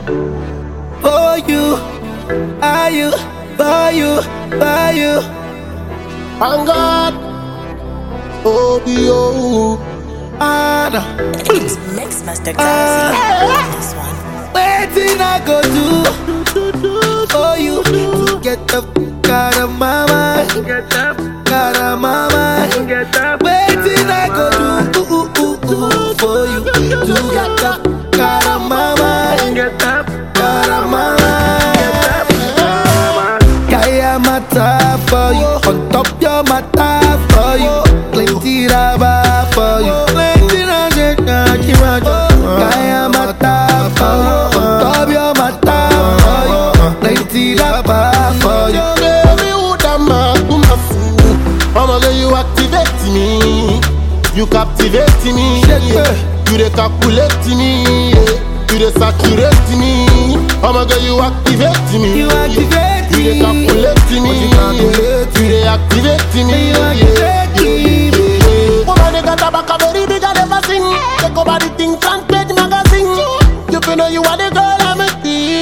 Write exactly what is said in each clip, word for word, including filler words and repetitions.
For you, are you, for you, for you. And God, oh, be oh, Anna. Mix Master Gazi on this one. Waiting I go do for you to get the fuck out of my mind. Get up, out of my mind. Get up. Waiting I go do ooh, ooh, ooh, ooh, for you to get the fuck out of my mind. Get up, out of my mind. Kaya mata for you, on top your mata for you, plenty raba for you, plenty raba for you. Kaya mata for you, on top your mata for you, plenty raba for you. baby, who da man to my fool? I'ma get you activate me, you captivate me, you dey calculate me, you dey saturate me. I'ma get you activate me, You activate you dey me, calculate me, you dey activate me. you activate me. Woman, they got a back a very big and never sing. Take over the thing, front page magazine. You feel know you are the girl I'm a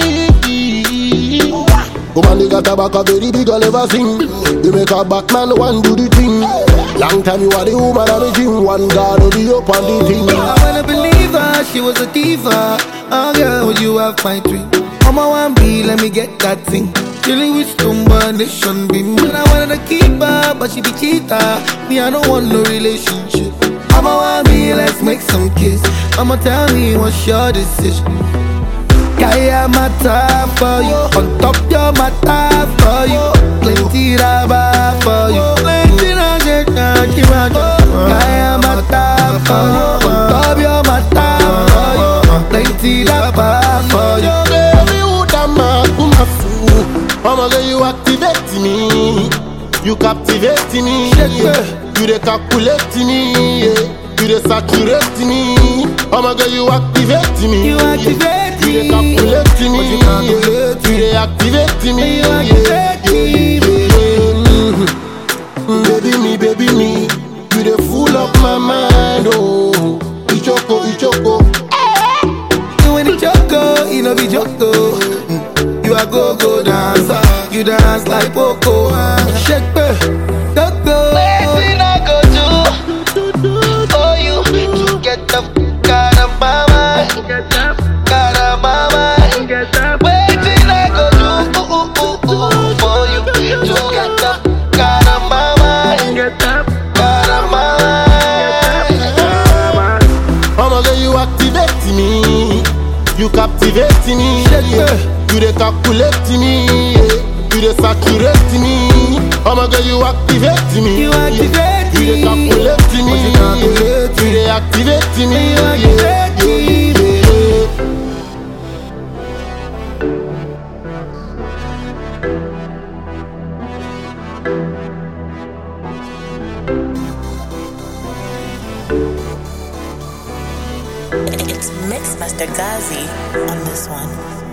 tea. Woman, they got a back a very big and never sing. You make a Batman one do the thing. Long time you are the woman of the gym. One guard will be up on the thing. I wanna believe her, she was a diva. Oh girl, would you have my dream? On my one B, let me get that thing. Dealing with combination beam. And I wanted to keep her, but she be cheater. Me, I don't want no relationship. I'm a one B, let's make some kiss. I'ma tell me what's your decision. Kaya mata for you, on top your mata for you, plenty raba for you, plenty raba for you. Kaya mata for you, on top your mata for you, plenty raba for you. Baby, who da man to my fool? I'ma get you activate me, you captivate me, you dey calculate me, you dey saturate me. I'ma get you activate me, You activate you dey me, calculate me, you calculate you dey activate me. you activate me. Mhm. Baby me, baby me, you dey full up my mind. Oh, Ichoko, Ichoko. You ain't a choco, you know be choco. You a go-go dancer, you dance like Poco. Shake it, go go. Waiting I go do for you to get the fuck out of my mind. Get up, out of my mind. Get up. Waiting I go do ooh, ooh, ooh, ooh, for you to get the fuck out of my mind. Get up, out of my mind. I'ma get you activate me, you captivate me, you dey calculate me, you dey saturate me. I'ma get you activate me, You activate you dey me, calculate me, you calculate you dey activate me. you activate me. It's Mix Master Gazi on this one.